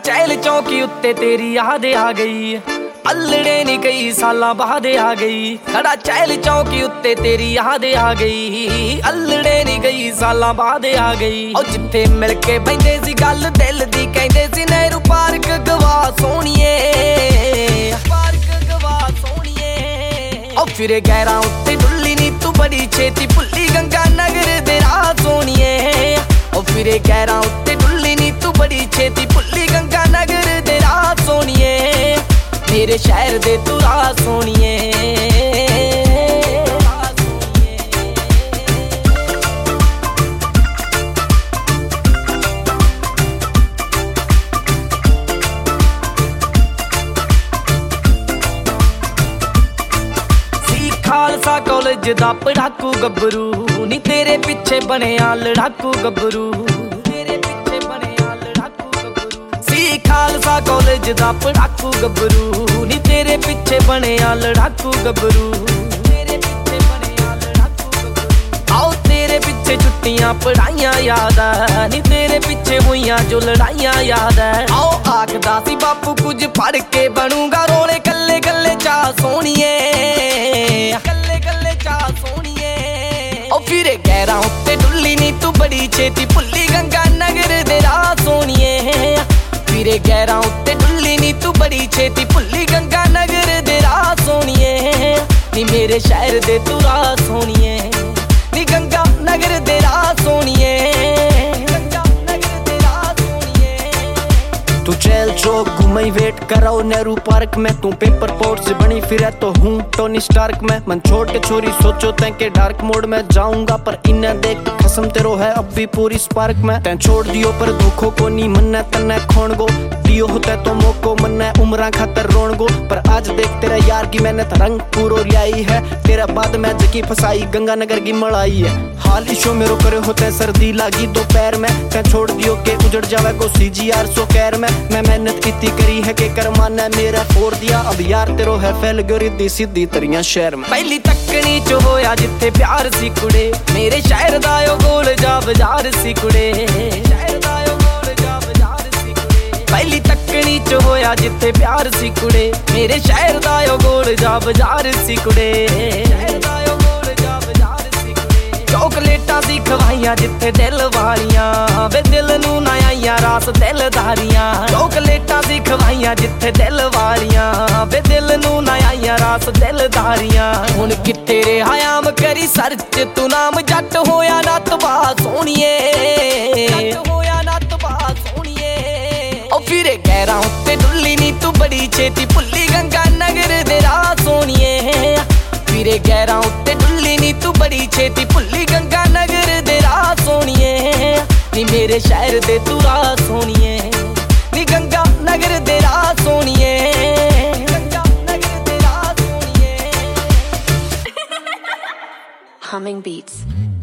चहल चौकी उत्ते तेरी याद आ गई, अल्लड़े नी कई सालां बाद आ गई। खड़ा चहल चौकी उत्ते तेरी याद आ गई, अल्लड़े नी कई सालां बाद आ गई। और जिथे मिल के बहिंदे सी गल दिल दी कहंदे सी नेहरू पार्क गवा सोहणीए, पार्क गवा सोहणीए। और फिरे गैरां उत्ते डुल्ली नी तू बड़ी छेती भुल्ली गंगा नगर दे राह सोहणीए। और फिरे गैरां उत्ते डुल्ली नी तू बड़ी छेती भुल्ली गंगा नगर दे राह सोहणीए, मेरे शहर दे तू राह सोहणीए। खालसा कॉलेज दा पढ़ाकू गबरू नी तेरे पिछे बनिया लड़ाकू गबरू, तेरे पिछे बनिया लड़ाकू गबरू। सी खालसा कॉलेज दा पढ़ाकू गबरू नी तेरे पिछे बनिया लड़ाकू गबरू, तेरे पिछे बनिया लड़ाकू गबरू। आओ तेरे पिछे छुट्टियां पढ़ाइयां याद है नी तेरे पिछे हुईयां जो लड़ाइयां याद है। आओ आखदा सी बापू कुछ पढ़ के बनूंगा रोले कल्ले कल्ले चा सोहणीए, कल्ले कल्ले चा सोहणीए। ओ फिरे गैरां उत्ते डुल्ली नी तू बड़ी छेती भुल्ली गंगा नगर दे राह सोहणीए। फिरे गैरां उत्ते डुल्ली नी तू बड़ी छेती भुल्ली गंगा नगर दे राह सोहणीए, नी मेरे शहर दे तू राह सोहणीए, नी गंगा नगर दे राह सोहणीए, गंगा नगर दे राह सोहणीए। तू चैल चौक घूमई वेट कराओ नेहरू पार्क में, तू पेपर पोर्ट से बनी फिरे तो हूँ टोनी स्टार्क में। मन छोड़ के छोरी सोचो तैं के डार्क मोड में जाऊंगा, पर इन्हें देख खसम तेरो है अब भी पूरी स्पार्क में। तैं छोड़ दियो पर धोखो को नी मन्ने तन्ने खोण गो, दियो होता तो मोको मन्ने उम्रा खातर रोण गो। पर आज देख तेरा यार की मैंने रंग पूरो लियाई है, तेरा बाद में जकी फसाई गंगा नगर की मड़ाई है। हाल इशो मेरो करे होते सर्दी लागी दोपहर में, तैं छोड़ दियो के उजड़ जावे को CGR सो कैर में। मैं मेहनत की करी है के कर माने मेरा फोड़ दिया, अब यार तेरो है फैल गरी दी सीधी तरियां शहर में। पहली तकनी च होया जिथे प्यार सी कुड़े, मेरे शहर दा यो गोल जा बाजार सी कुड़े, शहर दा यो गोल जा बाजार सी कुड़े। पहली तकनी च होया जिथे प्यार सी कुड़े, मेरे शहर दा यो गोल जा बाजार सी कुड़े, शहर दा यो गोल जा बाजार सी कुड़े। चॉकलेटां सी खवाइयां जिथे दिल वालियां, वे दिल नू ना आईयां रास दिलदारियां। चॉकलेटां सी खवाइयां जिथे दिल वालियां, वे दिल नू ना आईयां रास दिलदारियां। हुण कित्थे रिहायाम करी सर्च तू नाम जट होया ना तबाह सोहणीए, जट होया ना तबाह सोहणीए। ओ फिरे गैरां उत्ते डुल्ली नी तू बड़ी छेती भुल्ली गंगा नगर दे राह सोहणीए। फिरे गैरां उत्ते डुल्ली नी तू बड़ी छेती भुल्ली गंगा नगर दे राह सोहणीए, नी मेरे शहर दे तू राह सोहणीए, नी गंगा नगर दे राह सोहणीए, गंगा नगर दे राह सोहणीए। Humming beats.